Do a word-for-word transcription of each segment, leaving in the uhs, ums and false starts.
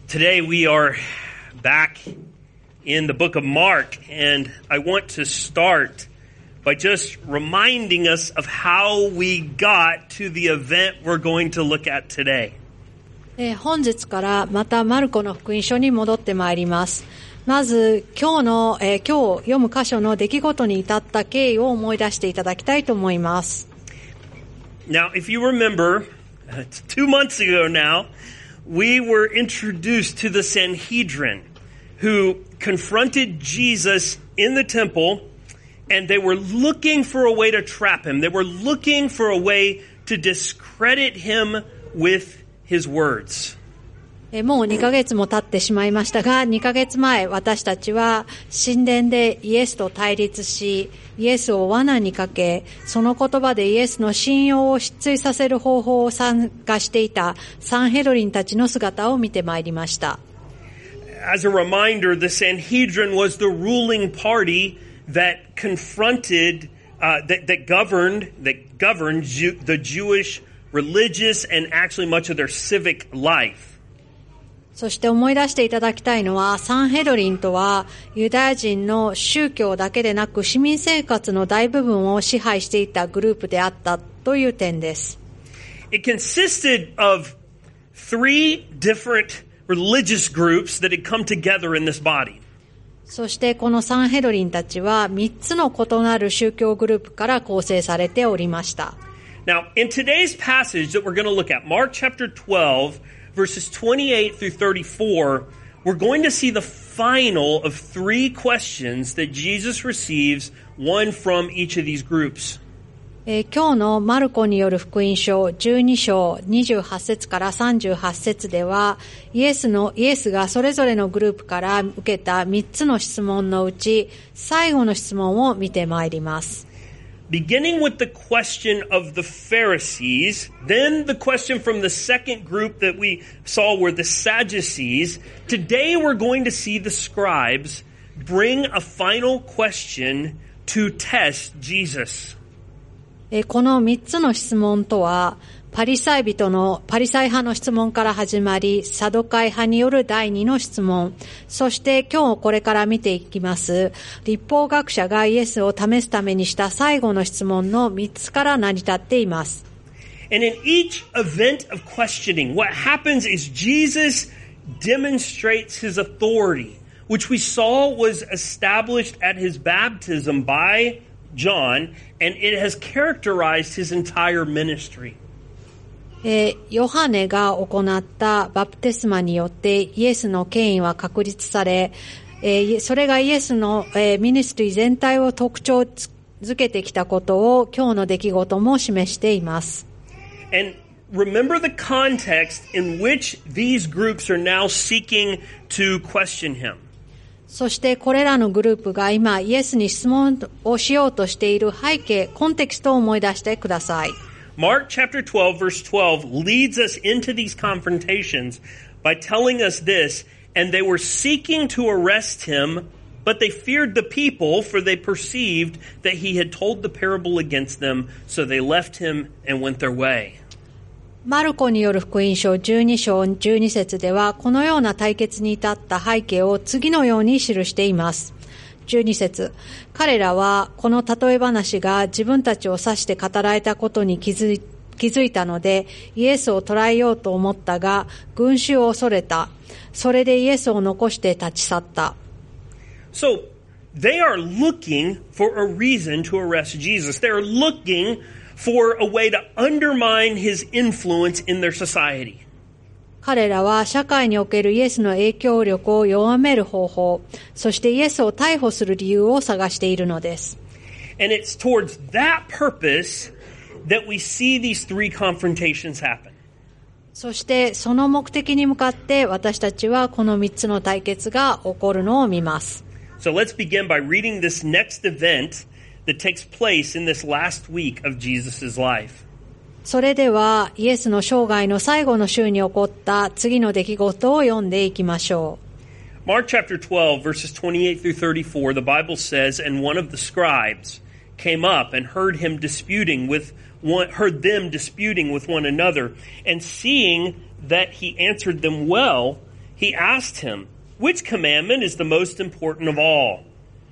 Today we are back in the book of Mark, and I want to start by just reminding us of how we got to the event we're going to look at today. えー、本日からまたマルコの福音書に戻ってまいります。まず今日の、えー、今日読む箇所の出来事に至った経緯を思い出していただきたいと思います。 Now, if you remember, two months ago now, we were introduced to the Sanhedrin, who confronted Jesus in the temple, and they were looking for a way to trap him. They were looking for a way to discredit him with his words. えもうにかげつも経ってしまいましたが、にかげつまえ私たちは神殿でイエスと対立し、イエスを罠にかけ、その言葉でイエスの信用を失墜させる方法を参加していたサンヘドリンたちの姿を見てまいりました。 As a reminder, the Sanhedrin was the ruling party that confronted, uh, that, that governed, that governed Jew, the Jewish religious and actually much of their civic life. そして思い出していただきたいのは、サンヘドリンとはユダヤ人の宗教だけでなく市民生活の大部分を支配していたグループであったという点です。 It consisted of three different religious groups that had come together in this body. そしてこのサンヘドリンたちはみっつの異なる宗教グループから構成されておりました。 Now, in today's passage that we're going to look at, Mark chapter twelve, verses twenty-eight through thirty-four, we're going to see the final of three questions that Jesus receives, one from each of these groups. えー、今日のマルコによる福音書じゅうに章にじゅうはち節からさんじゅうはち節では、イエスの、イエスがそれぞれのグループから受けたみっつの質問のうち、最後の質問を見てまいります。 Beginning with the question of the Pharisees, then the question from the second group that we saw were the Sadducees. Today we're going to see the scribes bring a final question to test Jesus. えこのみっつの質問とは、パリサイ人の、パリサイ派の質問から始まり、サドカイ派による第二の質問、そして今日これから見ていきます、律法学者がイエスを試すためにした最後の質問のみっつから成り立っています。 And in each event of questioning, what happens is Jesus demonstrates his authority, which we saw was established at his baptism by John, and it has characterized his entire ministry. えー、ヨハネが行ったバプテスマによってイエスの権威は確立され、えー、それがイエスの、えー、ミニストリー全体を特徴づけてきたことを今日の出来事も示しています。 And remember the context in which these groups are now seeking to question him. そしてこれらのグループが今イエスに質問をしようとしている背景、コンテキストを思い出してください。 Mark chapter twelve verse twelve leads us into these confrontations by telling us this, and they were seeking to arrest him, but they feared the people, for they perceived that he had told the parable against them, so they left him and went their way. マルコによる福音書じゅうに章じゅうに節ではこのような対決に至った背景を次のように記しています。じゅうに節、彼らはこの例え話が自分たちを指して語られたことに気づい、気づいたのでイエスを捕らえようと思ったが群衆を恐れた。それでイエスを残して立ち去った。 So, they are looking for a reason to arrest Jesus. They are looking for a way to undermine his influence in their society. 彼らは社会におけるイエスの影響力を弱める方法、そしてイエスを逮捕する理由を探しているのです。 And it's towards that purpose that we see these three confrontations happen. そしてその目的に向かって私たちはこのみっつの対決が起こるのを見ます。 So let's begin by reading this next event that takes place in this last week of Jesus' life. それではイエスの生涯の最後の週に起こった次の出来事を読んでいきましょう。Mark chapter twelve verses twenty-eight through thirty-four, the Bible says, and one of the scribes came up and heard him disputing with one, heard them disputing with one another, and seeing that he answered them well, He asked him, "Which commandment is the most important of all?"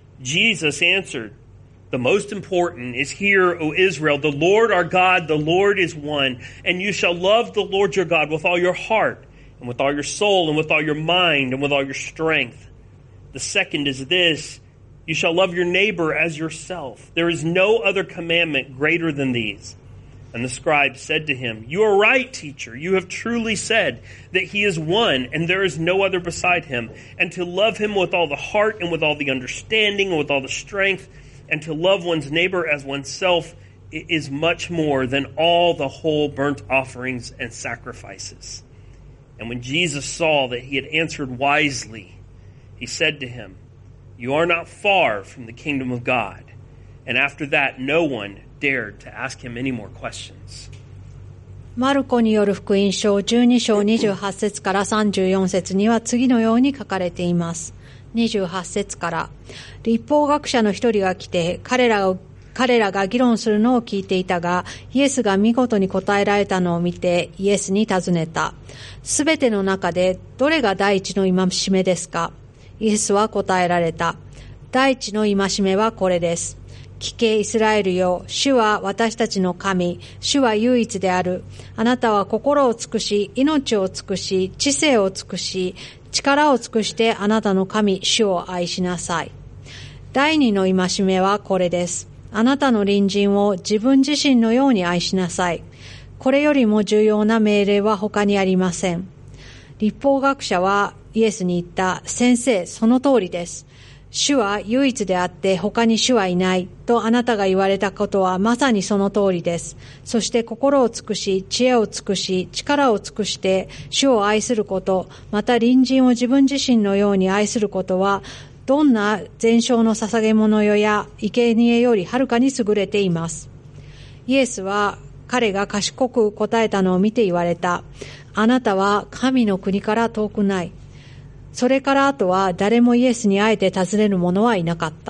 Jesus answered, "The most important is, Hear, O Israel, the Lord our God, the Lord is one, and you shall love the Lord your God with all your heart, and with all your soul, and with all your mind, and with all your strength. The second is this, you shall love your neighbor as yourself. There is no other commandment greater than these." And the scribe said to him, "You are right, teacher. You have truly said that he is one, and there is no other beside him, and to love him with all the heart, and with all the understanding, and with all the strength, and to love one's neighbor as oneself is much more than all the whole burnt offerings and sacrifices." And when Jesus saw that he had answered wisely, he said to him, "You are not far from the kingdom of God." And after that, no one dared to ask him any more questions. マルコによる福音書じゅうに章にじゅうはち節からさんじゅうよん節には次のように書かれています。にじゅうはち節から、立法学者の一人が来て彼らを彼らが議論するのを聞いていたが、イエスが見事に答えられたのを見てイエスに尋ねた。すべての中でどれが第一の戒めですか？イエスは答えられた。第一の戒めはこれです。聞けイスラエルよ、主は私たちの神、主は唯一である。あなたは心を尽くし、命を尽くし、知性を尽くし、力を尽くしてあなたの神、主を愛しなさい。第二の戒めはこれです。あなたの隣人を自分自身のように愛しなさい。これよりも重要な命令は他にありません。立法学者はイエスに言った。先生、その通りです。主は唯一であって他に主はいないとあなたが言われたことはまさにその通りです。そして心を尽くし、知恵を尽くし、力を尽くして主を愛すること、また隣人を自分自身のように愛することは、どんな全焼の捧げ物よや生贄よりはるかに優れています。イエスは彼が賢く答えたのを見て言われた。あなたは神の国から遠くない。それからあとは誰もイエスにあえて尋ねる者はいなかった。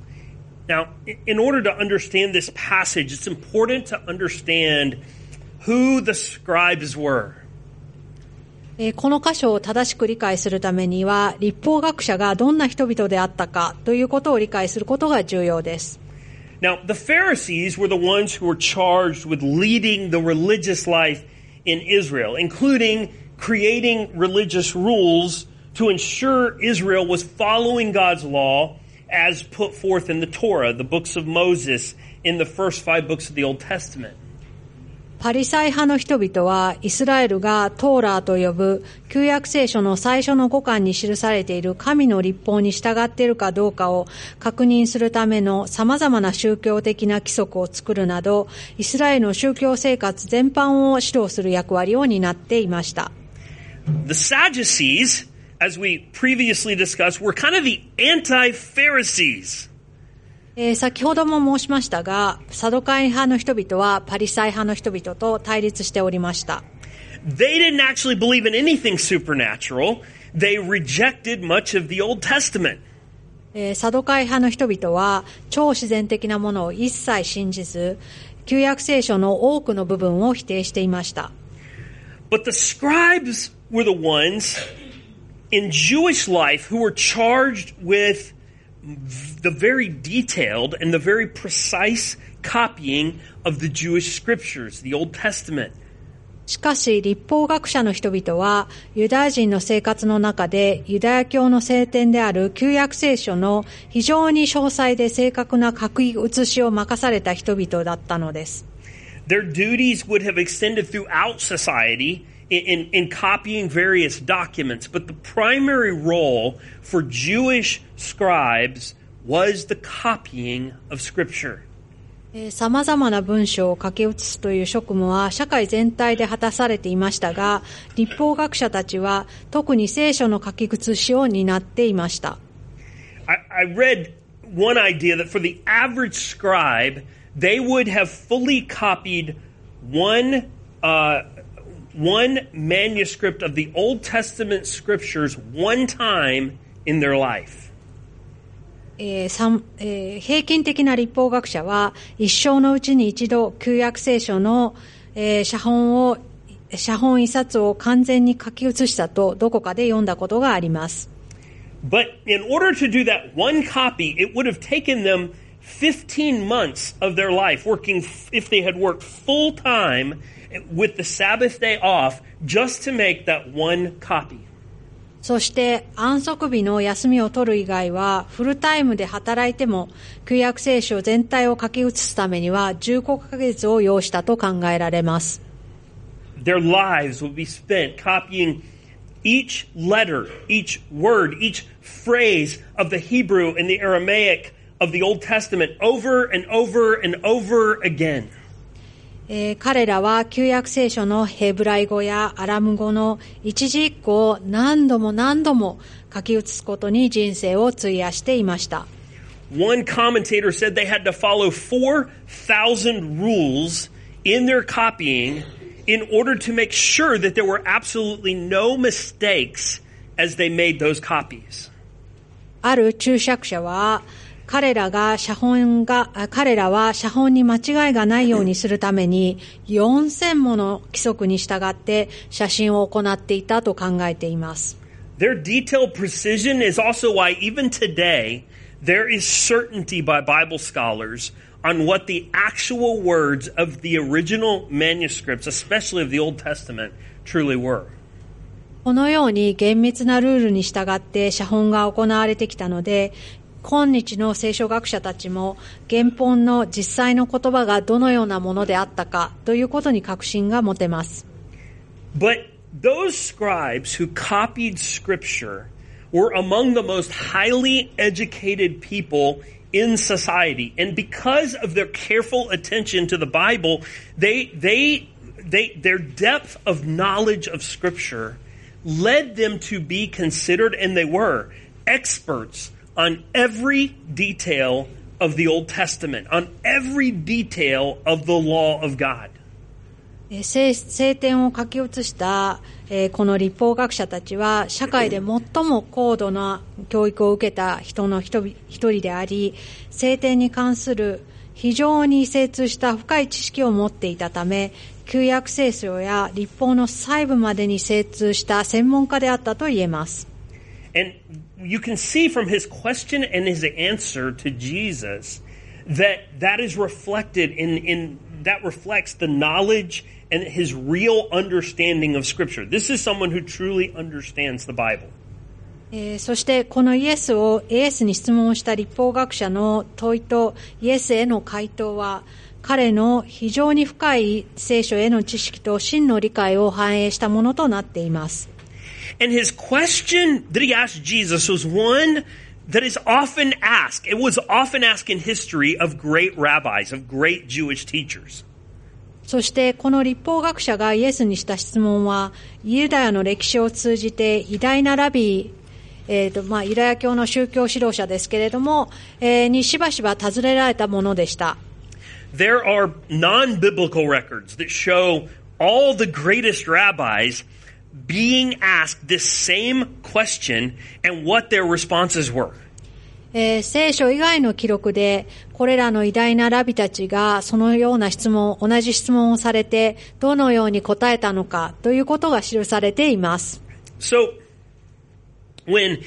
Now, in order to understand this passage, it's important to understand who the scribes were. この箇所を正しく理解するためには、立法学者がどんな人々であったかということを理解することが重要です。 Now, the Pharisees were the ones who were charged with leading the religious life in Israel, including creating religious rules to ensure Israel was following God's law as put forth in the Torah, the books of Moses, in the first five books of the Old Testament. パリサイ派の人々はイスラエルがトーラーと呼ぶ旧約聖書の最初の五巻に記されている神の律法に従っているかどうかを確認するための様々な宗教的な規則を作るなど、イスラエルの宗教生活全般を指導する役割を担っていました。 The Sadducees, as we previously discussed, were kind of the anti-Pharisees. えー、先ほども申しましたが、サドカイ派の人々はパリサイ派の人々と対立しておりました。 They didn't actually believe in anything supernatural. They rejected much of the Old Testament. えー、サドカイ派の人々は超自然的なものを一切信じず、旧約聖書の多くの部分を否定していました。 But the scribes were the ones in Jewish life who were charged with the very detailed and the very precise copying of the Jewish scriptures, the Old Testament. しかし、立法学者の人々は、ユダヤ人の生活の中で、ユダヤ教の聖典である旧約聖書の非常に詳細で正確な書き写しを任された人々だったのです。 Their duties would have extended throughout society in, in, in copying various documents, but the primary role for Jewish scribes was the copying of Scripture. 様々な文章を書き写すという職務は社会全体で果たされていましたが、立法学者たちは特に聖書の書き写しを担っていました。 I, I read one idea that for the average scribe, they would have fully copied one, uh, one manuscript of the Old Testament scriptures one time in their life. えーさんえー、平均的な立法学者は一生のうちに一度旧約聖書の、えー、写本を写本一冊を完全に書き写したとどこかで読んだことがあります。 But in order to do that one copy, it would have taken them fifteen months of their life working, if they had worked full time with the Sabbath day off, just to make that one copy. そして安息日の休みを取る以外はフルタイムで働いても旧約聖書全体を書き写すためにはじゅうごかげつを要したと考えられます。 Their lives would be spent copying each letter, each word, each phrase of the Hebrew and the Aramaic of the Old Testament over and over and over again. えー、彼らは旧約聖書のヘブライ語やアラム語の一字一句を何度も何度も書き写すことに人生を費やしていました。 One commentator said they had to follow four thousand rules in their copying in order to make sure that there were absolutely no mistakes as they made those copies. ある注釈者は彼らが写本が、彼らは写本に間違いがないようにするためによんせんもの規則に従って写真を行っていたと考えています。 Their detailed precision is also why even today there is certainty by Bible scholars on what the actual words of the original manuscripts, especially of the Old Testament, truly were. このように厳密なルールに従って写本が行われてきたので、今日の聖書学者たちも原本の実際の言葉がどのようなものであったかということに確信が持てます。 But those scribes who copied scripture were among the most highly educated people in society. And because of their careful attention to the Bible, they, they, they, their depth of knowledge of scripture led them to be considered, and they were, experts on every detail of the Old Testament, on every detail of the law of God. 聖, 聖典を書き写した、えー、この律法学者たちは社会で最も高度な教育を受けた人の一人であり、聖典に関する非常に精通した深い知識を持っていたため、旧約聖書や律法の細部までに精通した専門家であったと言えます。 And you can see from his question and his answer to Jesus that that is reflected in, in that reflects the knowledge and his real understanding of Scripture. This is someone who truly understands the Bible. えー、そしてこのイエスをイエスに質問した律法学者の問いとイエスへの回答は彼の非常に深い聖書への知識と真の理解を反映したものとなっています。 And his question that he asked Jesus was one that is often asked. It was often asked in history of great rabbis, of great Jewish teachers. そしてこの律法学者がイエスにした質問はユダヤの歴史を通じて偉大なラビー、えーとまあ、ユダヤ教の宗教指導者ですけれども、えー、にしばしば尋ねられたものでした。 There are non-biblical records that show all the greatest rabbis being asked this same question and what their responses were. えー、聖書以外の記録でこれらの偉大なラビたちがそのような質問、同じ質問をされてどのように答えたのかということが記されています。 So, when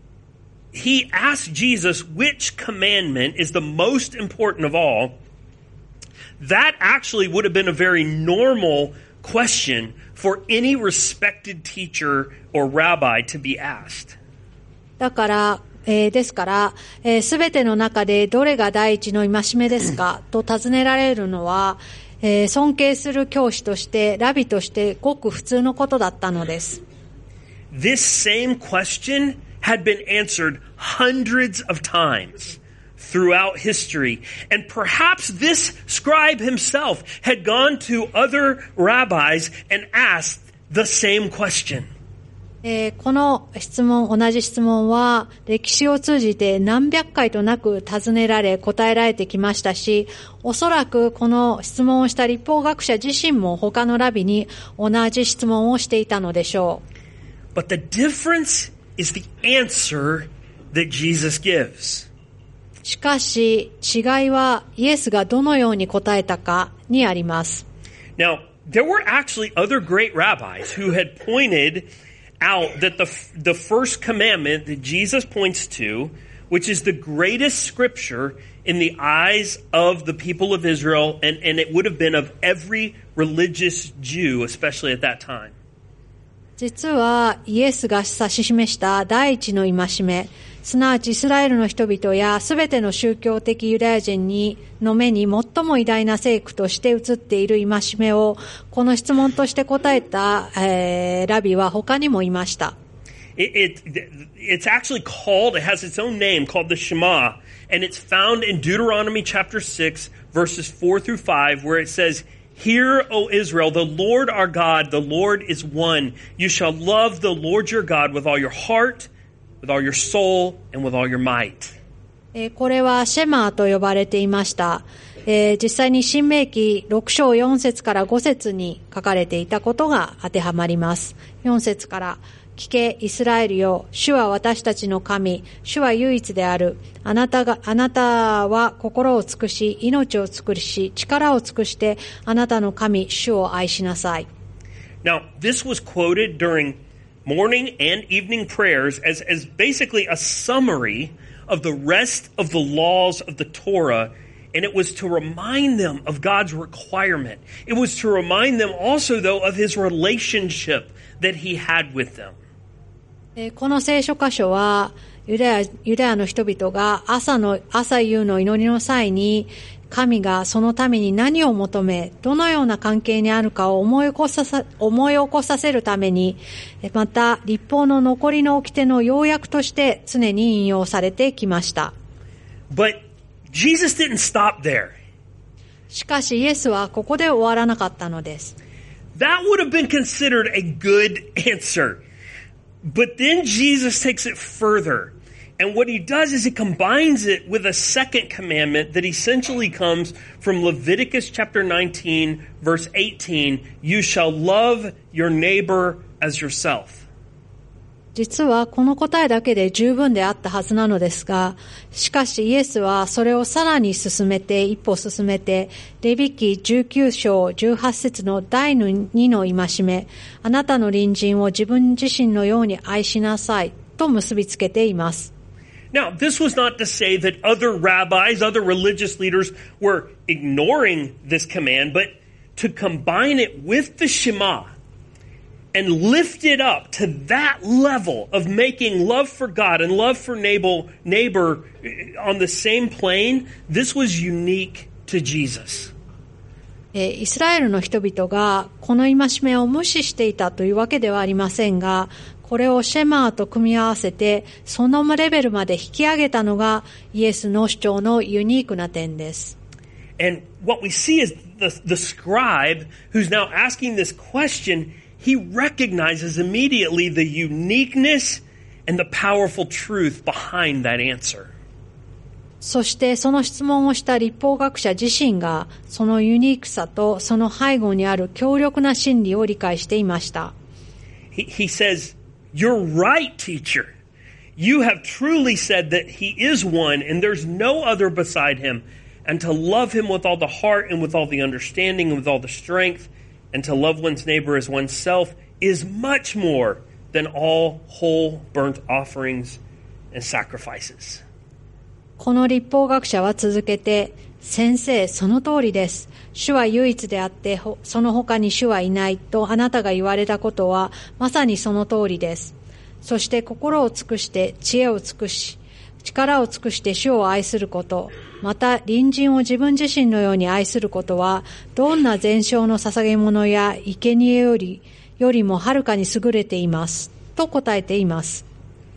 he asked Jesus which commandment is the most important of all, that actually would have been a very normal question for any respected teacher or rabbi to be asked. だから、えー、ですから、えー、全ての中でどれが第一の戒めですかと尋ねられるのは、えー、尊敬する教師としてラビとしてごく普通のことだったのです。 This same question had been answered hundreds of times throughout history. And perhaps this scribe himself had gone to other rabbis and asked the same question. えー、この質問、同じ質問は歴史を通じて何百回となく尋ねられ答えられてきましたし、おそらくこの質問をした律法学者自身も他のラビに同じ質問をしていたのでしょう。 But the difference is the answer that Jesus gives. しかし違いはイエスがどのように答えたかにあります。 Now, there were actually other great rabbis who had pointed out that the the first commandment that Jesus points to, which is the greatest scripture in the eyes of the people of Israel, and, and it would have been of every religious Jew, especially at that time. 実はイエスが指し示した第一の戒め、すなわちイスラエルの人々やすべての宗教的ユダヤ人にの目に最も偉大な聖句として映っている戒めをこの質問として答えた、えー、ラビは他にもいました。 It, it, it's actually called, it has its own name called the Shema, and it's found in Deuteronomy chapter six, verses four through five, where it says, Hear, O Israel, the Lord our God, the Lord is one. You shall love the Lord your God with all your heart, with all your soul, and with all your might. えー、これはシェマーと呼ばれていました。えー、実際に新明記ろく章よん節からご節に書かれていたことが当てはまります。よん節から聞け、イスラエルよ、主は私たちの神、主は唯一である。あなたが、あなたは心を尽くし、命を尽くし、力を尽くして、あなたの神、主を愛しなさい。 Now, this was quoted during morning and evening prayers as, as basically a summary of the rest of the laws of the Torah, and it was to remind them of God's requirement. It was to remind them also, though, of his relationship that he had with them. この聖書箇所はユダヤ、ユダヤの人々が朝の、朝夕の祈りの際に神がそのために何を求め、どのような関係にあるかを思い起こさせ、思い起こさせるために、また律法の残りの掟の要約として常に引用されてきました。 But Jesus didn't stop there. しかしイエスはここで終わらなかったのです。 That would have been considered a good answer.But then Jesus takes it further. And what he does is he combines it with a second commandment that essentially comes from Leviticus chapter nineteen, verse eighteen. You shall love your neighbor as yourself. 実はこの答えだけで十分であったはずなのですが、しかしイエスはそれをさらに進めて、一歩進めて、レビ記じゅうきゅう章じゅうはち節の第二の戒め、あなたの隣人を自分自身のように愛しなさいと結びつけています。 Now, this was not to say that other rabbis, other religious leaders were ignoring this command, but to combine it with the Shema.And lift it up to that level of making love for God and love for neighbor, neighbor on the same plane, this was unique to Jesus. イスラエルの人々がこの戒めを無視していたというわけではありませんが、これをシェマーと組み合わせてそのレベルまで引き上げたのがイエスの主張のユニークな点です。 And what we see is the, the scribe who's now asking this question,He recognizes immediately the uniqueness and the powerful truth behind that answer. そしてその質問をした律法学者自身がそのユニークさとその背後にある強力な真理を理解していました。 He, he says, You're right, teacher. You have truly said that he is one and there's no other beside him, and to love him with all the heart and with all the understanding and with all the strength,And to love one's neighbor as oneself is much more than all whole burnt offerings and sacrifices. この律法学者は続けて、先生、その通りです。主は唯一であって、その他に主はいないとあなたが言われたことは、まさにその通りです。そして心を尽くして、知恵を尽くし、力を尽くして主を愛すること、また隣人を自分自身のように愛することは、どんな全焼の捧げ物や生贄より、よりもはるかに優れています。と答えています。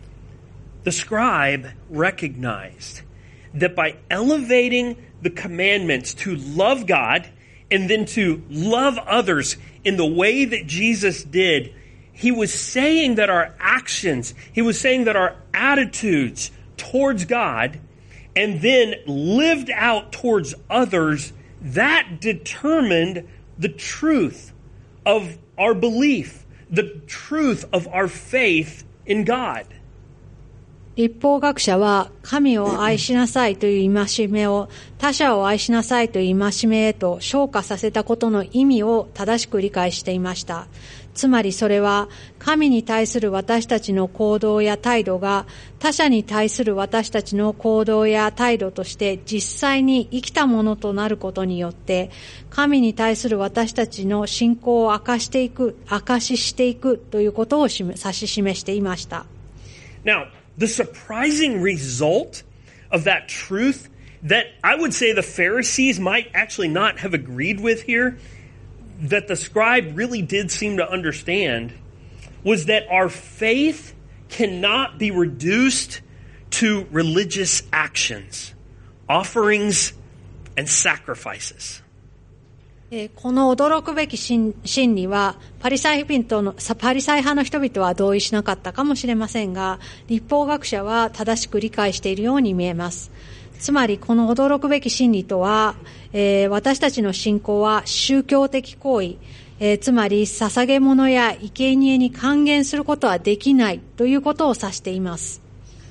The scribe recognized that by elevating the commandments to love God and then to love others in the way that Jesus did, he was saying that our actions, he was saying that our attitudes towards God and then lived out towards others, that determined the truth of our belief, the truth of our faith in God. 立法学者は神を愛しなさいという戒めを他者を愛しなさいという戒めへと昇華させたことの意味を正しく理解していました。つまりそれは神に対する私たちの行動や態度が他者に対する私たちの行動や態度として実際に生きたものとなることによって神に対する私たちの信仰を明かしていく、証ししていくということを指し示していました。 Now, the surprising result of that truth that I would say the Pharisees might actually not have agreed with here, that the scribe really did seem to understand, was that our faith cannot be reduced to religious actions, offerings, and sacrifices. この驚くべき真理はパリサイ人のパリサイ派の人々は同意しなかったかもしれませんが、立法学者は正しく理解しているように見えます。つまりこの驚くべき真理とは、えー、私たちの信仰は宗教的行為、えー、つまり捧げ物や生贄に還元することはできないということを指しています。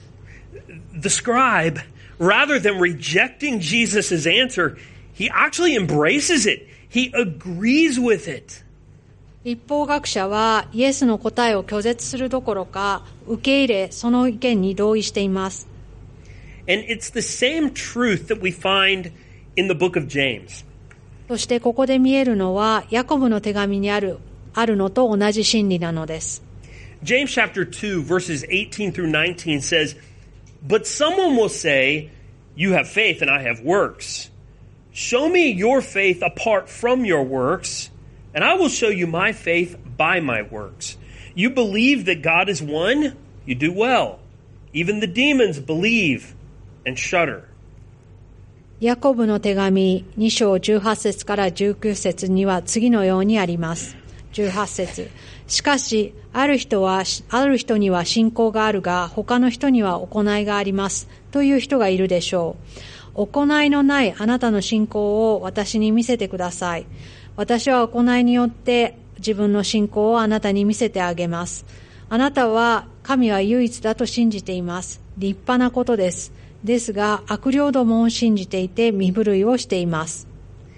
The scribe, rather than rejecting Jesus' answer, he actually embraces it.He agrees with it. 立法学者はイエスの答えを拒絶するどころか受け入れその意見に同意しています。 And it's the same truth that we find in the book of James. そしてここで見えるのはヤコブの手紙にあるあるのと同じ真理なのです。 James chapter two verses eighteen through nineteen says, "But someone will say, you have faith and I have works.Show me your faith apart from your works, and I will show you my faith by my works. You believe that God is one? You do well. Even the demons believe and shudder." ヤコブの手紙に章じゅうはち節からじゅうきゅう節には次のようにあります。じゅうはち節。しかし、ある人は、ある人には信仰があるが、他の人には行いがあります。という人がいるでしょう。行いのないあなたの信仰を私に見せてください。私は行いによって自分の信仰をあなたに見せてあげます。あなたは神は唯一だと信じています。立派なことです。ですが悪霊どもを信じていて身震いをしています。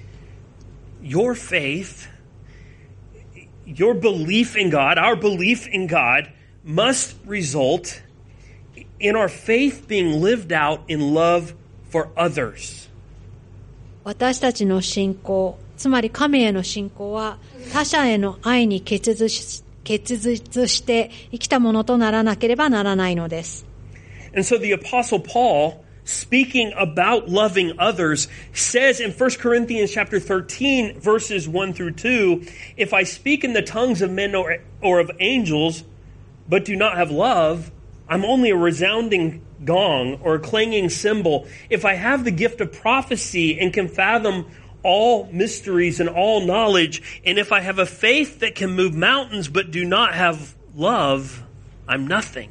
Your faith, your belief in God, our belief in God must result in our faith being lived out in love.For others. 私たちの信仰、つまり神への信仰は他者への愛に結実し、結実して生きたものとならなければならないのです。 And so the Apostle Paul, speaking about loving others, says in First Corinthians chapter thirteen, verses one through two, "If I speak in the tongues of men or, or of angels, but do not have love, I'm only a resounding gong or a clanging cymbal. If I have the gift of prophecy and can fathom all mysteries and all knowledge, and if I have a faith that can move mountains but do not have love, I'm nothing."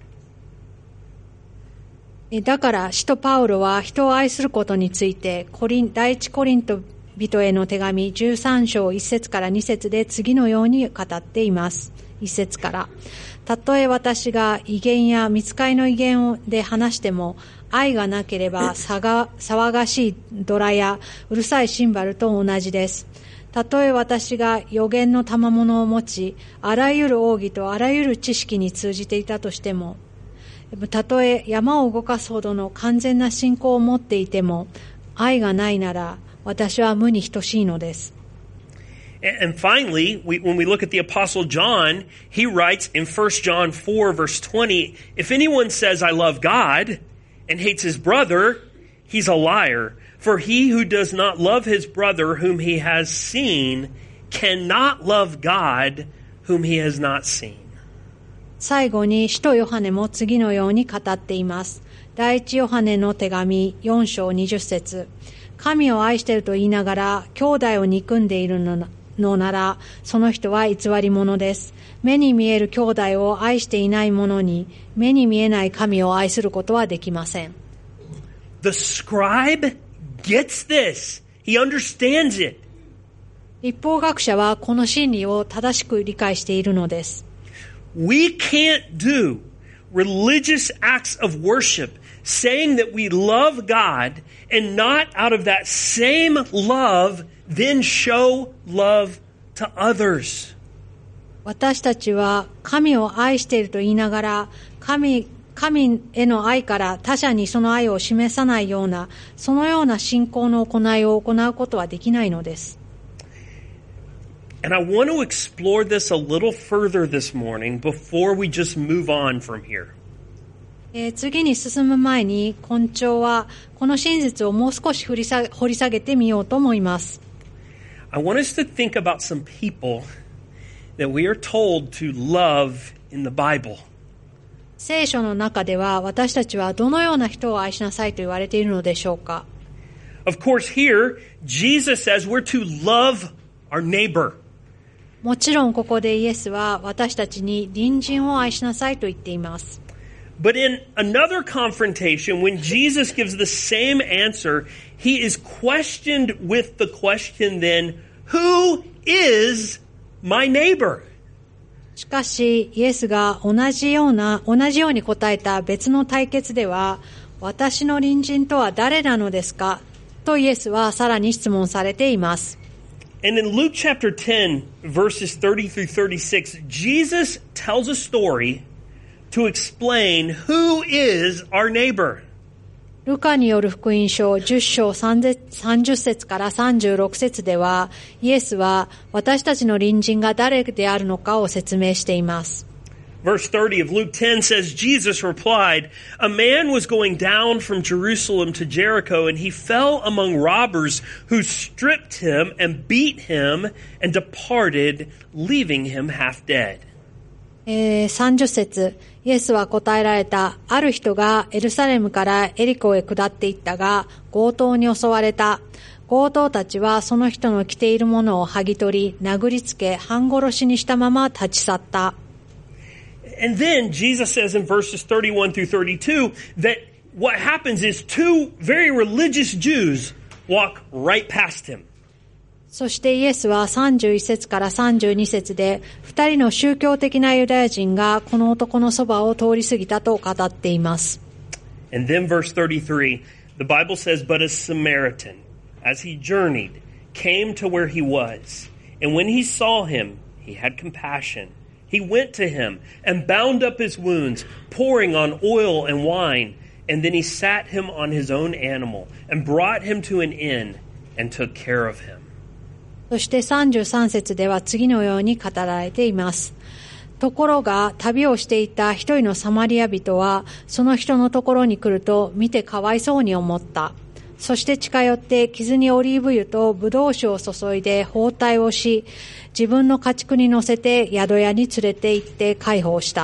だから使徒パウロは人を愛することについてコリン第一コリント人への手紙じゅうさん章いち節からに節で次のように語っています。いち節から。たとえ私が異言や御使いの異言で話しても愛がなければ騒がしいドラやうるさいシンバルと同じです。たとえ私が預言の賜物を持ちあらゆる奥義とあらゆる知識に通じていたとしても、たとえ山を動かすほどの完全な信仰を持っていても愛がないなら私は無に等しいのです。 And finally, we, when we look at the Apostle John, he writes in First John four, verse twenty, "If anyone says, 'I love God,' and hates his brother, he's a liar. For he who does not love his brother whom he has seen cannot love God whom he has not seen." 最後に使徒ヨハネも次のように語っています。第一ヨハネの手紙よん章にじゅう節。神を愛していると言いながら兄弟を憎んでいるのなのならその人は偽り者です。目に見える兄弟を愛していない者に目に見えない神を愛することはできません。 The scribe gets this. He understands it. 立法学者はこの真理を正しく理解しているのです。 We can't do religious acts of worship, saying that we love God, and not out of that same love then show love to others. 私たちは神を愛していると言いながら、神、神への愛から他者にその愛を示さないような、そのような信仰の行いを行うことはできないのです。 And I want to explore this a little further this morning before we just move on from here. えー、次に進む前に、今朝はこの真実をもう少し掘り下げ、掘り下げてみようと思います。 I want us to think about some people that we are told to love in the Bible. 聖書の中では私たちはどのような人を愛しなさいと言われているのでしょうか。 Of course, here, Jesus says we're to love our neighbor. もちろんここでイエスは私たちに隣人を愛しなさいと言っています。 But in another confrontation, when Jesus gives the same answer, he is questioned with the question then, who is my neighbor? しかし、イエスが同じような、同じように答えた別の対決では、私の隣人とは誰なのですかとイエスはさらに質問されています。 And in Luke chapter ten, verses thirty through thirty-six, Jesus tells a story to explain who is our neighbor. ルカによる福音書じゅっ章さんじゅっ節からさんじゅうろく節では、イエスは私たちの隣人が誰であるのかを説明しています。 Verse thirty of Luke ten says, Jesus replied, a man was going down from Jerusalem to Jericho, and he fell among robbers who stripped him and beat him and departed, leaving him half dead. えー、さんじゅっ節、イエスは答えられた。ある人がエルサレムからエリコへ下っていったが、強盗に襲われた。強盗たちはその人の着ているものを剥ぎ取り、殴りつけ、半殺しにしたまま立ち去った。 And then Jesus says in verses thirty-one through thirty-two that what happens is two very religious Jews walk right past him. そしてイエスはさんじゅういち節からさんじゅうに節で、二人の宗教的なユダヤ人がこの男のそばを通り過ぎたと語っています。 And then verse thirty-three, the Bible says, but a Samaritan, as he journeyed, came to where he was. And when he saw him, he had compassion. He went to him and bound up his wounds, pouring on oil and wine. And then he sat him on his own animal and brought him to an inn and took care of him. そしてさんじゅうさん節では次のように語られています。ところが旅をしていた一人のサマリア人はその人のところに来ると見てかわいそうに思った。そして近寄って傷にオリーブ油とブドウ酒を注いで包帯をし、自分の家畜に乗せて宿屋に連れて行って解放した。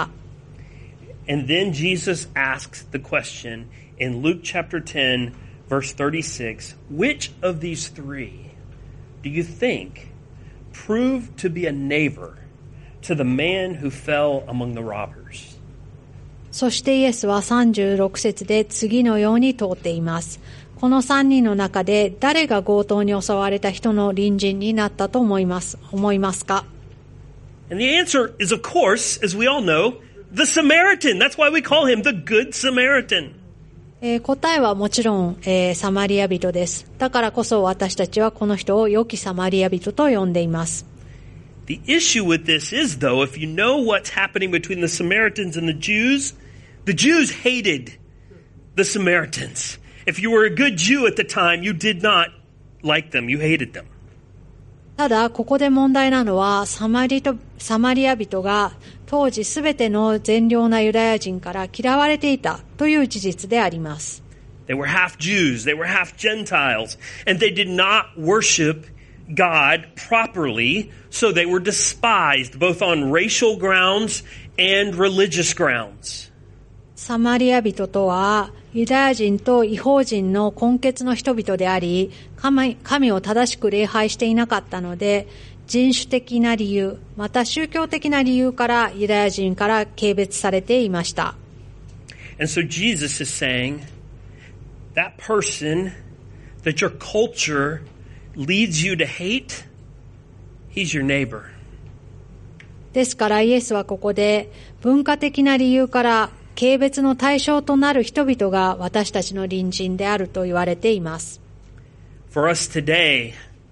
And then Jesus asks the question in Luke chapter ten, verse thirty-six, which of these three do you think proved to be a neighbor to the man who fell among the robbers? そしてイエスはさんじゅうろく節で次のように問うています。この三人の中で誰が強盗に襲われた人の隣人になったと思います、思いますか? And the answer is, of course, as we all know, the Samaritan. That's why we call him the Good Samaritan. えー、答えはもちろん、えー、サマリア人です。だからこそ私たちはこの人を良きサマリア人と呼んでいます。 The issue with this is, though, if you know what's happening between the Samaritans and the Jews, the Jews hated the Samaritans. If you were a good Jew at the time, you did not like them. You hated them. ただ、ここで問題なのは、サマリと、サマリア人が当時すべての善良なユダヤ人から嫌われていたという事実であります。 They were half Jews, they were half Gentiles, and they did not worship God properly, so they were despised both on racial grounds and religious grounds. サマリア人とは、ユダヤ人と異邦人の根血の人々であり、神、神を正しく礼拝していなかったので、人種的な理由、また宗教的な理由からユダヤ人から軽蔑されていました。 And so Jesus is saying, that person that your culture leads you to hate, he's your neighbor. ですからイエスはここで文化的な理由から軽蔑の対象となる人々が私たちの隣人であると言われています。 For us today,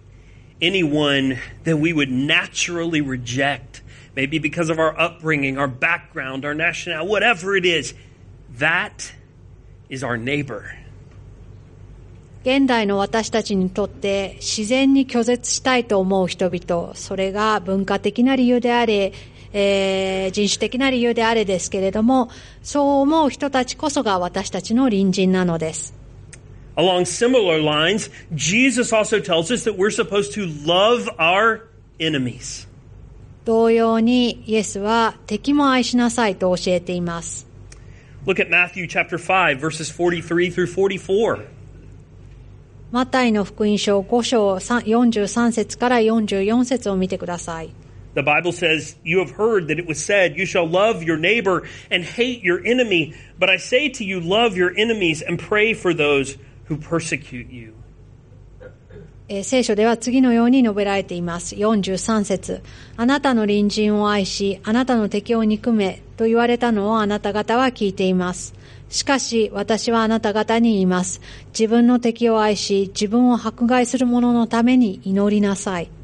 anyone that we would naturally reject, maybe because of our upbringing, our background, our nationality, whatever it is, that is our neighbor. 現代の私たちにとって自然に拒絶したいと思う人々、それが文化的な理由であれ、えー、人種的な理由であれですけれども、そう思う人たちこそが私たちの隣人なのです。 Along similar lines, Jesus also tells us that we're supposed to love our enemies. 同様にイエスは敵も愛しなさいと教えています。 Look at Matthew chapter five, verses forty-three through forty-four. マタイの福音書ご章よんじゅうさん節からよんじゅうよん節を見てください。 The Bible says, "You have heard that it was said, you shall love your neighbor and hate your enemy. But I say to you, love your enemies and pray for those who persecute you." えー、聖書では次のように述べられています。よんじゅうさん節。あなたの隣人を愛し、あなたの敵を憎めと言われたのをあなた方は聞いています。しかし私はあなた方に言います。自分の敵を愛し、自分を迫害する者のために祈りなさい。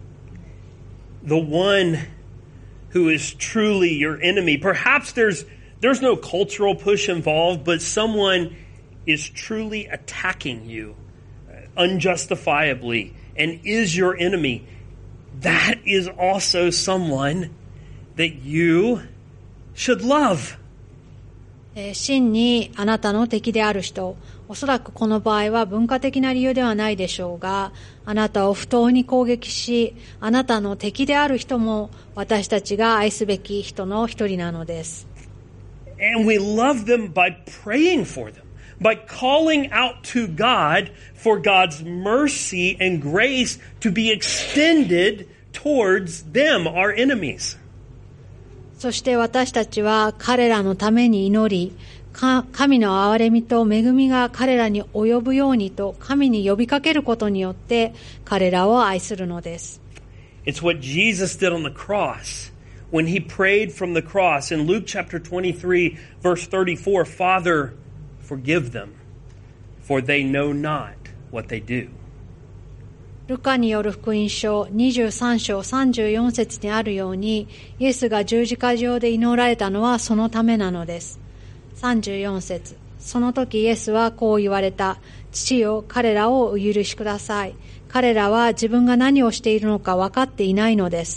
The one who is truly your enemy. Perhaps there's there's no cultural push involved, but someone is truly attacking you unjustifiably and is your enemy. That is also someone that you should love. 真にあなたの敵である人、おそらくこの場合は文化的な理由ではないでしょうが、あなたを不当に攻撃し、あなたの敵である人も私たちが愛すべき人の一人なのです。 And we love them by praying for them, by calling out to God for God's mercy and grace to be extended towards them, our enemies. そして私たちは彼らのために祈り、神の憐れみと恵みが彼らに及ぶようにと神に呼びかけることによって彼らを愛するのです。 It's what Jesus did on the cross when he prayed from the cross in Luke chapter twenty-three verse thirty-four, Father, forgive them, for they know not what they do. ルカによる福音書にじゅうさん章さんじゅうよん節にあるように、イエスが十字架上で祈られたのはそのためなのです。さんじゅうよん節。その時イエスはこう言われた。父よ、彼らをお許しください。彼らは自分が何をしているのか分かっていないのです。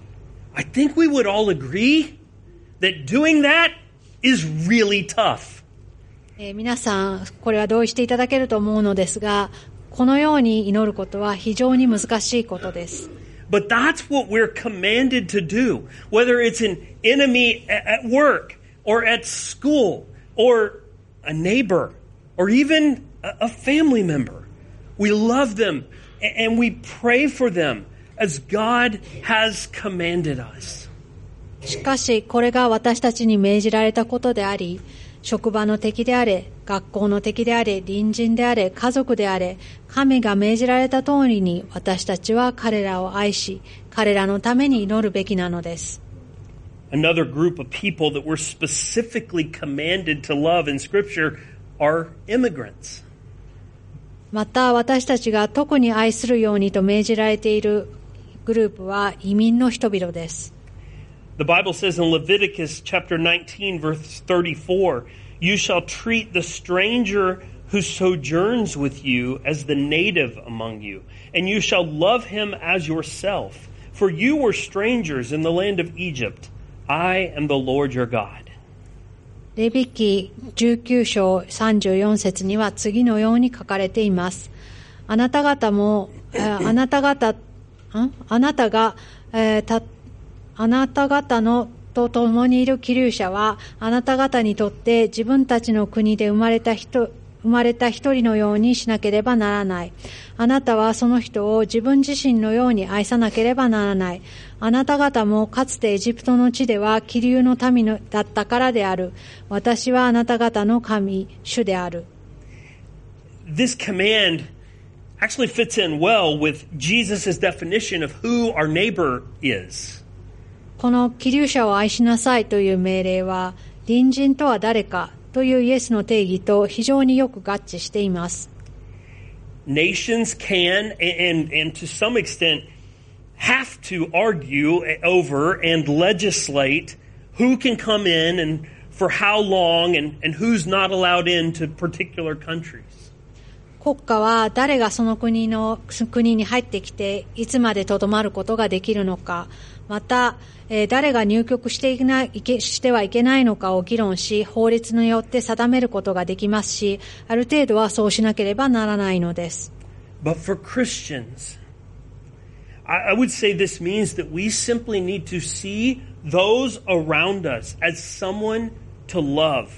I think we would all agree that doing that is really tough. えー、皆さん、これは同意していただけると思うのですが、このように祈ることは非常に難しいことです。 But that's what we're commanded to do. Whether it's an enemy at work or at school or a neighbor or even a family member. We love them and we pray for them as God has commanded us. しかしこれが私たちに命じられたことであり、職場の敵であれ、学校の敵であれ、隣人であれ、家族であれ、神が命じられた通りに私たちは彼らを愛し、彼らのために祈るべきなのです。 Another group of people that we're specifically commanded to love in Scripture are immigrants. また私たちが特に愛するようにと命じられているグループは移民の人々です。 The Bible says in Leviticus chapter nineteen verse thirty-four, you shall treat the stranger who sojourns with you as the native among you, and you shall love him as yourself, for you were strangers in the land of Egypt. I am the Lord your God. レビ記じゅうきゅう章さんじゅうよん節には次のように書かれています。あなた方も、あなた方、んあなたが、えー、たあなた方のと共にいる寄留者はあなた方にとって自分たちの国で生まれた人、生まれた一人のようにしなければならない。あなたはその人を自分自身のように愛さなければならない。あなた方もかつてエジプトの地では寄留の民だったからである。私はあなた方の神、主である。 This command actually fits in well with Jesus' definition of who our neighbor is. この寄留者を愛しなさいという命令は、 隣人とは誰かというイエスの定義と非常によく合致しています。 Nations can, and, and to some extent, have to argue over and legislate who can come in and for how long and, and who's not allowed into particular countries. 国家は誰がその国の国に入ってきていつまでとどまることができるのか、また、えー、誰が入国していない、いけ、してはいけないのかを議論し、法律によって定めることができますし、ある程度はそうしなければならないのです。 But for Christians, I, I would say this means that we simply need to see those around us as someone to love,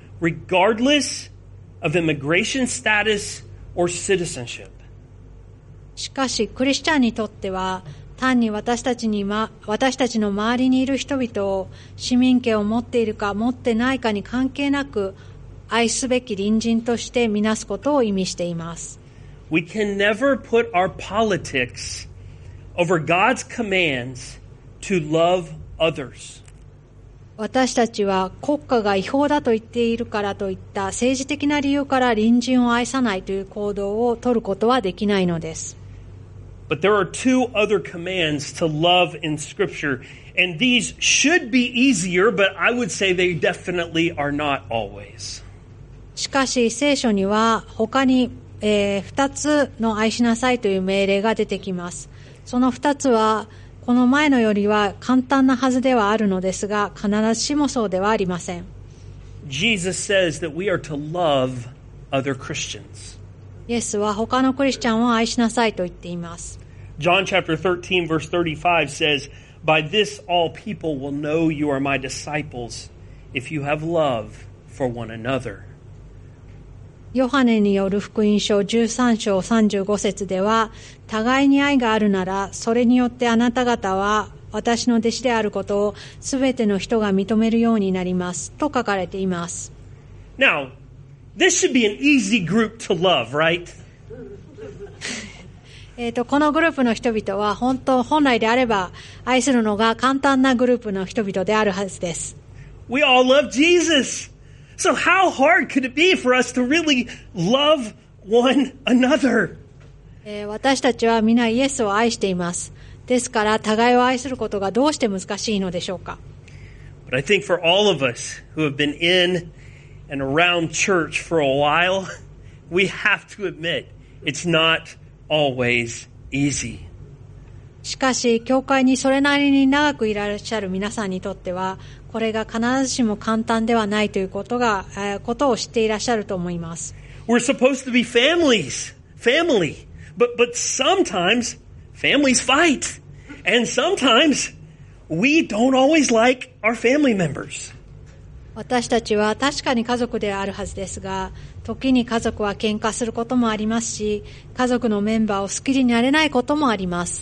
regardless of immigration status or citizenship. しかし、クリスチャンにとっては、単に私たちに、ま、私たちの周りにいる人々を市民権を持っているか持ってないかに関係なく、愛すべき隣人としてみなすことを意味しています。 We can never put our politics over God's commands to love others. 私たちは国家が違法だと言っているからといった政治的な理由から隣人を愛さないという行動を取ることはできないのです。 But there are two other commands to love in Scripture, and these should be easier, but I would say they definitely are not always. しかし聖書には他に、えー、二つの愛しなさいという命令が出てきます。その二つはこの前のよりは簡単なはずではあるのですが、必ずしもそうではありません。 Jesus says that we are to love other Christians. イエスは他のクリスチャンを愛しなさいと言っています。 John chapter thirteen verse thirty-five says, By this all people will know you are my disciples, if you have love for one another. ヨハネによる福音書じゅうさん章さんじゅうご節では、互いに愛があるなら、それによってあなた方は私の弟子であることをすべての人が認めるようになりますと書かれています。 Now, this should be an easy group to love, right? えっと、このグループの人々は本当、本来であれば愛するのが簡単なグループの人々であるはずです。 We all love Jesus. So how hard could it be for us to really love one another? えー、私たちは皆イエスを愛しています。ですから互いを愛することがどうして難しいのでしょうか。 But I think for all of us who have been in and around church for a while, we have to admit it's not always easy. しかし、教会にそれなりに長くいらっしゃる皆さんにとっては、これが必ずしも簡単ではないということが、えー、ことを知っていらっしゃると思います。 We're supposed to be families, family, but but sometimes families fight, and sometimes we don't always like our family members. 私たちは確かに家族であるはずですが、時に家族は喧嘩することもありますし、家族のメンバーを好きになれないこともあります。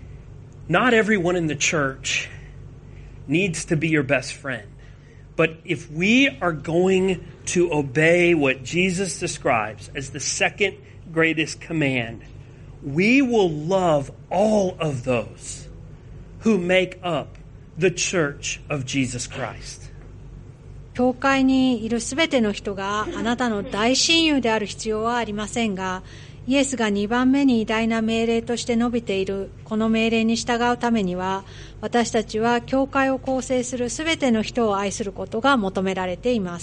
Not everyone in the church needs to be your best friend. But if we are going to obey what Jesus describes as the second greatest command, we will love all of those who make up the church of Jesus Christ. 教会にいるすべての人があなたの大親友である必要はありませんが、イエスがにばんめに偉大な命令として述べているこの命令に従うためには、私たちは教会を構成するすべての人を愛することが求められています。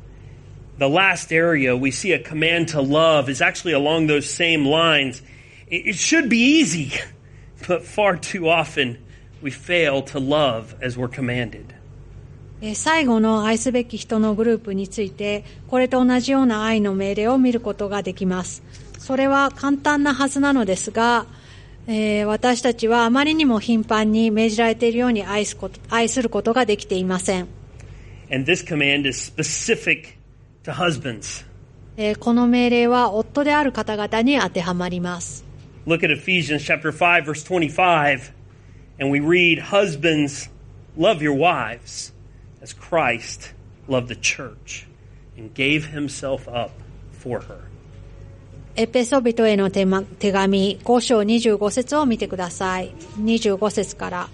The last area we see a command to love is actually along those same lines. It should be easy, but far too often we fail to love as we're commanded. 最後の愛すべき人のグループについて、これと同じような愛の命令を見ることができます。それは簡単なはずなのですが、えー、私たちはあまりにも頻繁に命じられているように愛すこと、愛することができていません。 And this command is specific to husbands. えー、この命令は夫である方々に当てはまります。 Look at Ephesians chapter five verse twenty-five, and we read, Husbands, love your wives as Christ loved the church and gave himself up for her. エペソビトへの手紙ご章にじゅうご節を見てください。にじゅうご節から、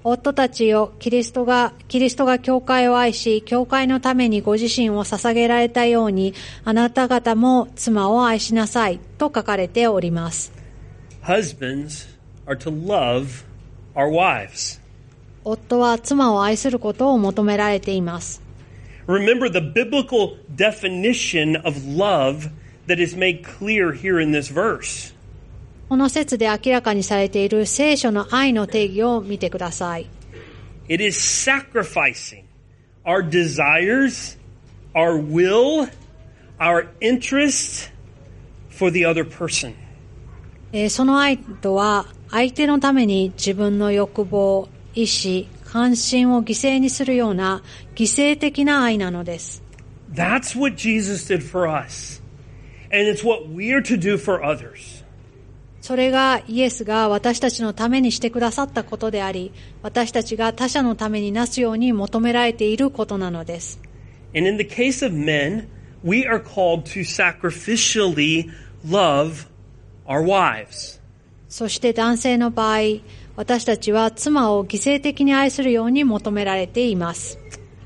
夫たちよ、キリストが、キリストが教会を愛し、教会のためにご自身を捧げられたように、あなた方も妻を愛しなさい、と書かれております。 Husbands are to love our wives. 夫は妻を愛することを求められています。 Remember the biblical definition of love that is made clear here in this verse. この説で明らかにされている聖書の愛の定義を見てください。 It is sacrificing our desires, our will, our interest for the other person. えー、その愛とは相手のために自分の欲望、意志、関心を犠牲にするような犠牲的な愛なのです。 That's what Jesus did for us. And it's what we are to do for others. それがイエスが私たちのためにしてくださったことであり、私たちが他者のためになすように求められていることなのです。 And in the case of men, we are called to sacrificially love our wives. そして男性の場合、私たちは妻を犠牲的に愛するように求められています。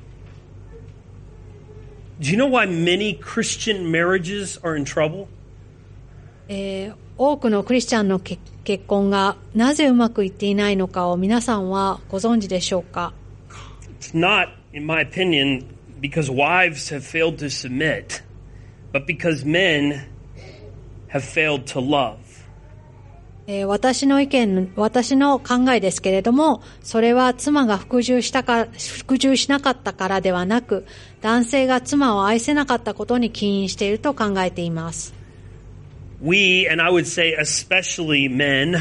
Do you know why many Christian marriages are in trouble? えー、多くのクリスチャンの結婚がなぜうまくいっていないのかを皆さんはご存知でしょうか？ It's not, in my opinion, because wives have failed to submit, but because men have failed to love. えー、私の意見、私の考えですけれども、それは妻が服従したか、服従しなかったからではなく、男性が妻を愛せなかったことに起因していると考えています。 We, and I would say especially men,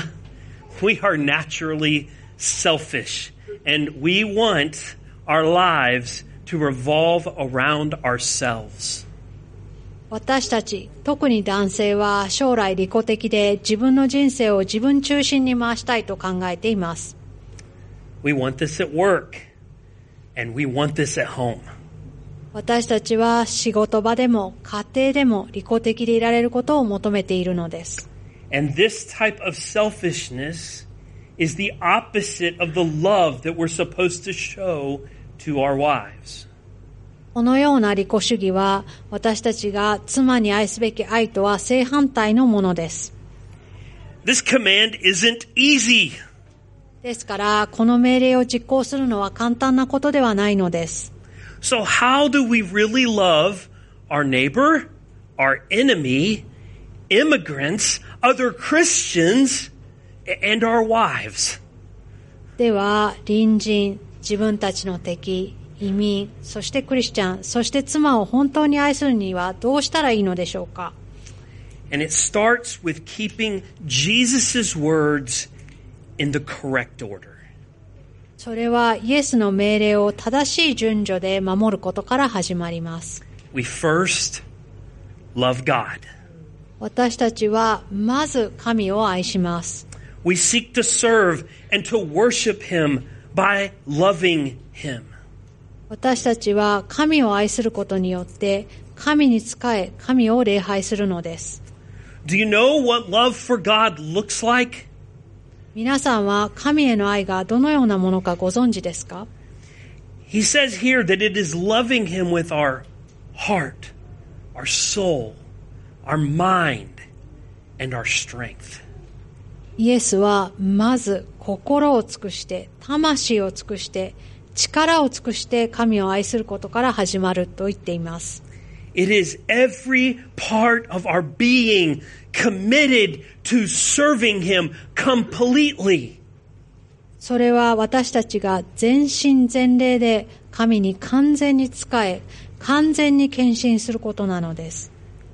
we are naturally selfish, and we want our lives to revolve around ourselves. 私たち、特に男性は将来利己的で自分の人生を自分中心に回したいと考えています。 We want this at work, and we want this at home. 私たちは仕事場でも家庭でも利己的でいられることを求めているのです。 And this type of selfishness is the opposite of the love that we're supposed to show to our wives. このような利己主義は私たちが妻に愛すべき愛とは正反対のものです。 This command isn't easy. ですからこの命令を実行するのは簡単なことではないのです。 So how do we really love our neighbor, our enemy, immigrants, other Christians, and our wives? では、隣人、自分たちの敵、移民、そしてクリスチャン、そして妻を本当に愛するにはどうしたらいいのでしょうか？ And it starts with keeping Jesus' words in the correct order. それはイエスの命令を正しい順序で守ることから始まります。 We first love God. 私たちはまず神を愛します。 We seek to serve and to worship Him by loving Him. 私たちは神を愛することによって神に仕え、神を礼拝するのです。 Do you know what love for God looks like? 皆さんは神への愛がどのようなものかご存知ですか？ He says here that it is loving Him with our heart, our soul, our mind, and our strength. イエスはまず心を尽くして、魂を尽くして、力を尽くして神を愛することから始まると言っています。 It is every part of our being committed to serving Him completely. それは私たちが全身全霊で神に完全に仕え、完全に献身することなのです。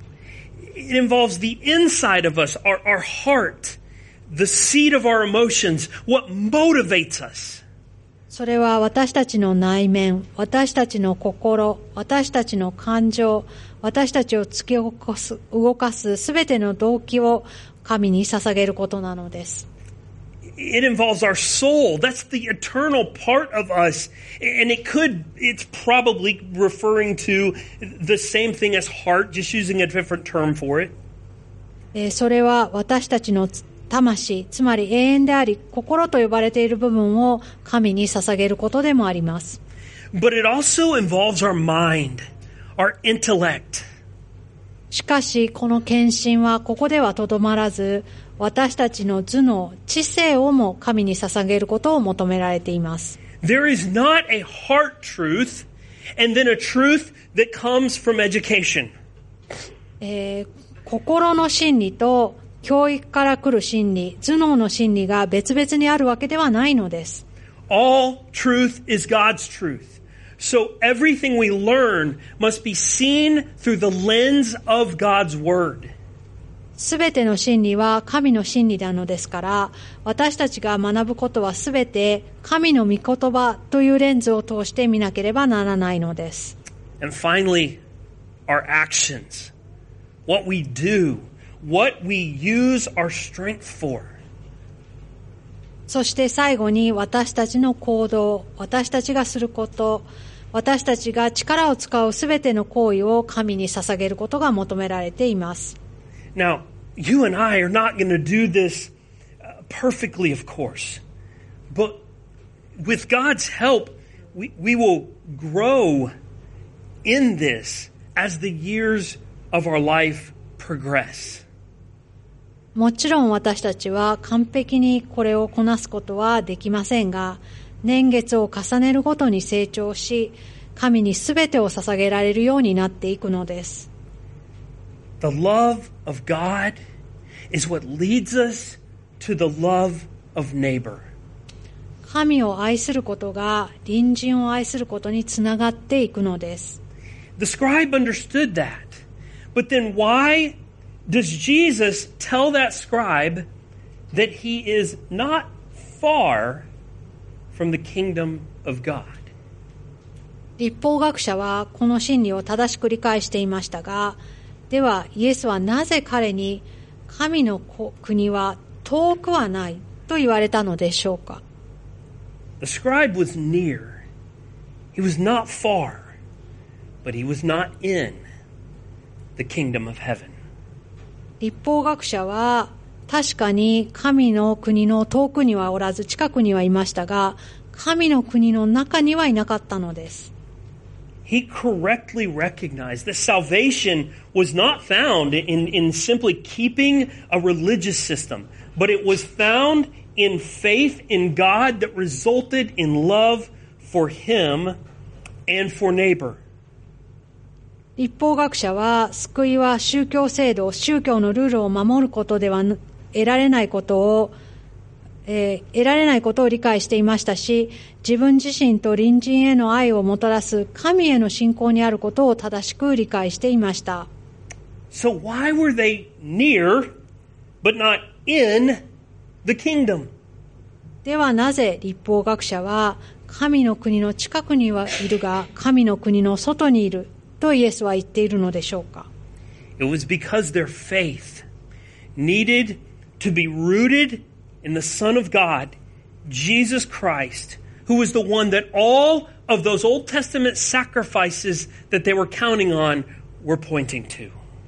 It involves the inside of us, our, our heart, the seat of our emotions, what motivates us. それは私たちの内面、私たちの心、私たちの感情、私たちを突き起こす、動かすすべての動機を神に捧げることなのです。 It involves our soul. That's the eternal part of us. And it could, it's probably referring to the same thing as heart, just using a different term for it. それは私たちの魂、つまり永遠であり、心と呼ばれている部分を神に捧げることでもあります。 But it also involves our mind, our intellect. しかし、この献身はここではとどまらず、私たちの頭脳、知性をも神に捧げることを求められています。 There is not a heart truth and then a truth that comes from education. えー、心の真理と教育から来る真理、頭脳の真理が別々にあるわけではないのです。 All truth is God's truth. So everything we learn must be seen through the lens of God's Word. すべての真理は神の真理なのですから、私たちが学ぶことはすべて神の御言葉というレンズを通して見なければならないのです。 And finally, our actions. What we do. What we use our strength for. そして最後に私たちの行動、私たちがすること、私たちが力を使うすべての行為を神に捧げることが求められています。 Now, you and I are not going to do this perfectly, of course. But with God's help, we, we will grow in this as the years of our life progress. もちろん私たちは完璧にこれをこなすことはできませんが、年月を重ねるごとに成長し、神にすべてを捧げられるようになっていくのです。 The love of God is what leads us to the love of neighbor. 神を愛することが隣人を愛することにつながっていくのです。 The scribe understood that. But then why does Jesus tell that scribe that he is not far from the kingdom of God? 律法学者はこの真理を正しく理解していましたが、ではイエスはなぜ彼に神の国は遠くはないと言われたのでしょうか。 The scribe was near. He was not far, but he was not in the kingdom of heaven. 律法学者は確かに神の国の遠くにはおらず近くにはいましたが、神の国の中にはいなかったのです。 He correctly recognized that salvation was not found in, in simply keeping a religious system, but it was found in faith in God that resulted in love for Him and for neighbor. 律法学者は救いは宗教制度、宗教のルールを守ることでは得られないことをえー、得られないことを理解していましたし、自分自身と隣人への愛をもたらす神への信仰にあることを正しく理解していました。 So why were they near, but not in the kingdom? ではなぜ律法学者は神の国の近くにはいるが神の国の外にいるとイエスは言っているのでしょうか。 It was because their faith needed to be rooted in the Son of God, Jesus Christ, who was the one that all of those Old Testament sacrifices that they were counting on were pointing to.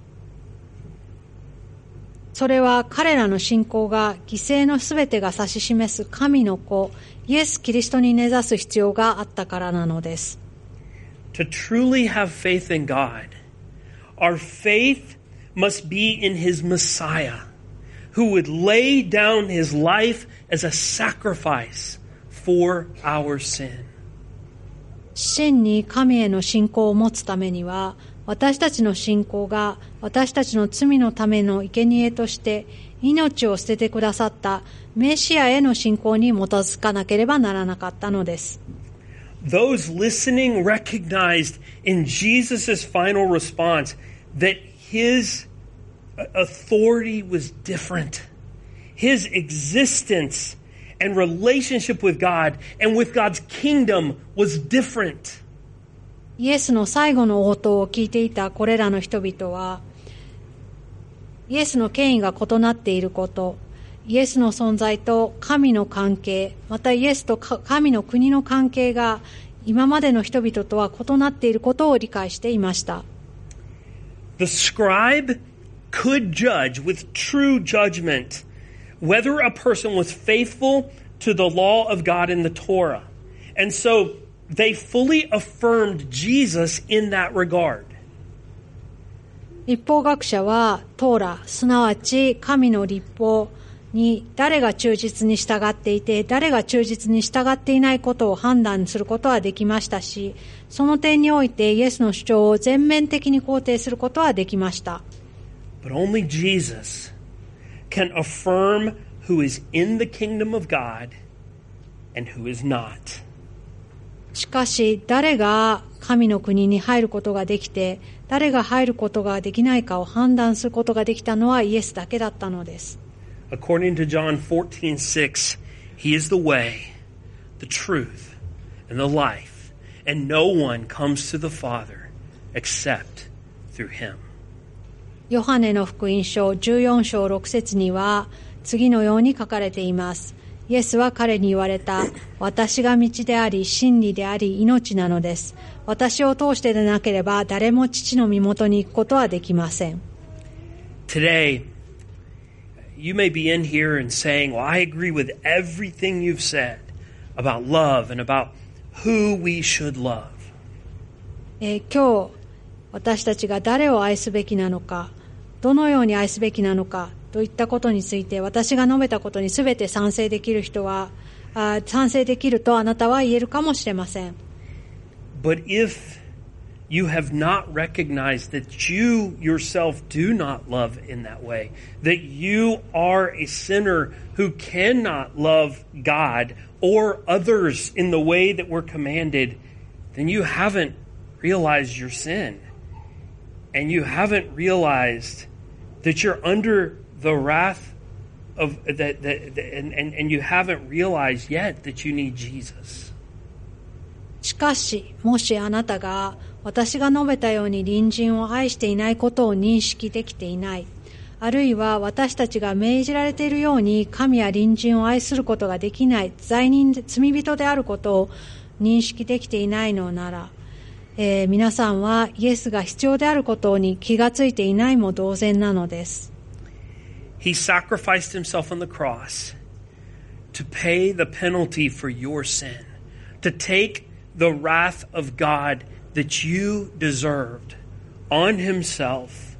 それは彼らの信仰が犠牲のすべてが指し示す神の子、イエス・キリストに根ざす必要があったからなのです。 To truly have faith in God, our faith must be in His Messiah,who would lay down his life as a sacrifice for our sin. 真に神への信仰を持つためには、私たちの信仰が私たちの罪のための生贄として命を捨ててくださったメシアへの信仰に基づかなければならなかったのです。 Those listening recognized in Jesus' final response that his authority was different. His existence and relationship with God and with God's kingdom was different. イエスの最後の応答を聞いていたこれらの人々は、イエスの権威が異なっていること、イエスの存在と神の関係、またイエスと神の国の関係が今までの人々とは異なっていることを理解していました。 The scribe could judge with true judgment whether a person was faithful to the law of God in the Torah. And so they fully affirmed Jesus in that regard. 立法学者はトーラ、すなわち神の立法に誰が忠実に従っていて、誰が忠実に従っていないことを判断することはできましたし、その点においてイエスの主張を全面的に肯定することはできました。 But only Jesus can affirm who is in the kingdom of God and who is not. しかし、誰が神の国に入ることができて、誰が入ることができないかを判断することができたのはイエスだけだったのです。 According to John fourteen six, He is the way, the truth, and the life, and no one comes to the Father except through Him. ヨハネの福音書じゅうよん章ろく節には次のように書かれています。イエスは彼に言われた。私が道であり、真理であり、命なのです。私を通してでなければ、誰も父の身元に行くことはできません。 Today, you may be in here and saying, well, I agree with everything you've said about love and about who we should love. えー、今日、私たちが誰を愛すべきなのか、どのように愛すべきなのか、といったことについて私が述べたことにすべて賛成できる人はあ賛成できるとあなたは言えるかもしれません。 But if you have not recognized that you yourself do not love in that way, that you are a sinner who cannot love God or others in the way that we're commanded, then you haven't realized your sin. And you haven't realized that you're under the wrath of that, that, that and, and, and you haven't realized yet that you need Jesus. しかし、もしあなたが私が述べたように隣人を愛していないことを認識できていない、あるいは私たちが命じられているように神や隣人を愛することができない罪人で罪人であることを認識できていないのなら、えー、皆さんはイエスが必要であることに気がついていないも同然なのです。 He sacrificed himself on the cross to pay the penalty for your sin, to take the wrath of God that you deserved on himself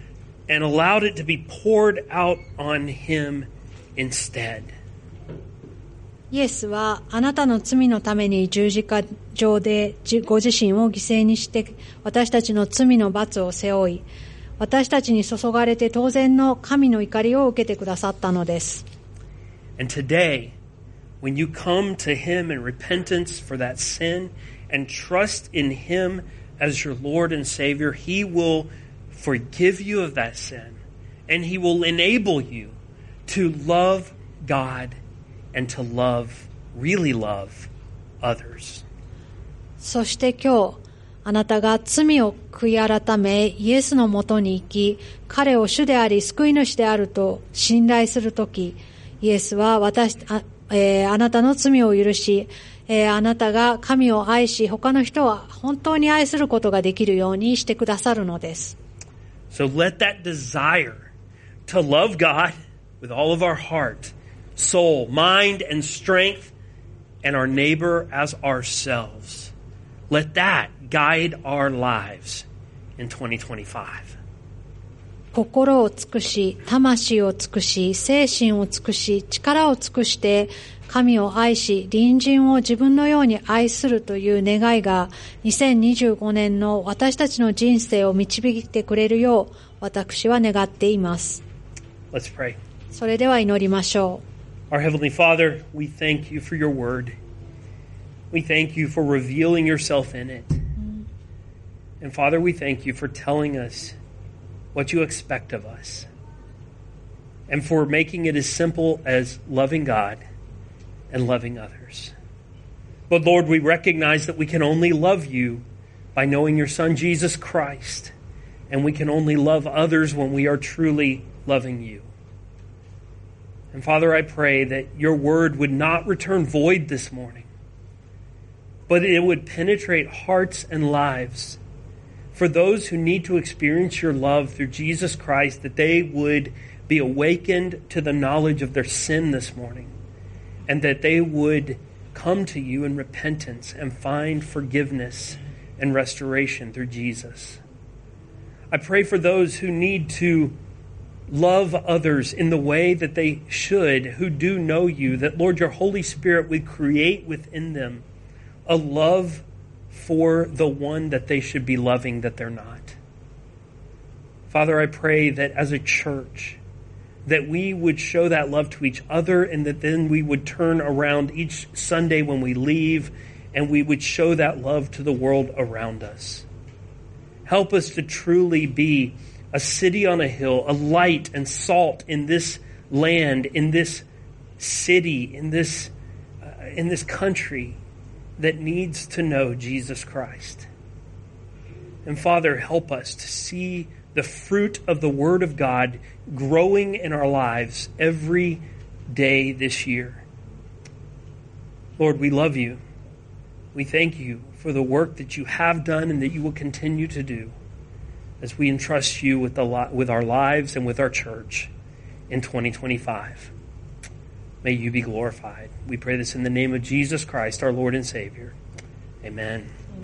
and allowed it to be poured out on him instead. イエスはあなたの罪のために十字架上でご自身を犠牲にして私たちの罪の罰を背負い、私たちに注がれて当然の神の怒りを受けてくださったのです。 And today, when you come to Him in repentance for that sin and trust in Him as your Lord and Savior, He will forgive you of that sin and He will enable you to love God and to love, really love others. そして今日、あなたが罪を悔い改め、イエスのもとに行き、彼を主であり、救い主であると信頼するとき、イエスは私、あ、えー、あなたの罪を許し、えー、あなたが神を愛し、他の人は本当に愛することができるようにしてくださるのです。 So let that desire to love God with all of our heart, soul, mind, and strength, and our neighbor as ourselves, let that guide our lives in twenty twenty-five. 心を尽くし、魂を尽くし、精神を尽くし、力を尽くして、神を愛し、隣人を自分のように愛するという願いが、にせんにじゅうごねんの私たちの人生を導いてくれるよう、私は願っています。 Let's pray. それでは祈りましょう。Our Heavenly Father, we thank you for your word. We thank you for revealing yourself in it. And Father, we thank you for telling us what you expect of us. And for making it as simple as loving God and loving others. But Lord, we recognize that we can only love you by knowing your Son, Jesus Christ. And we can only love others when we are truly loving you. And Father, I pray that your word would not return void this morning, but it would penetrate hearts and lives for those who need to experience your love through Jesus Christ, that they would be awakened to the knowledge of their sin this morning, and that they would come to you in repentance and find forgiveness and restoration through Jesus. I pray for those who need to love others in the way that they should, who do know you, that, Lord, your Holy Spirit would create within them a love for the one that they should be loving that they're not. Father, I pray that as a church, that we would show that love to each other, and that then we would turn around each Sunday when we leave and we would show that love to the world around us. Help us to truly be a city on a hill, a light and salt in this land, in this city, in this, uh, in this country that needs to know Jesus Christ. And Father, help us to see the fruit of the Word of God growing in our lives every day this year. Lord, we love you. We thank you for the work that you have done and that you will continue to do as we entrust you with, the li- with our lives and with our church in twenty twenty-five. May you be glorified. We pray this in the name of Jesus Christ, our Lord and Savior. Amen.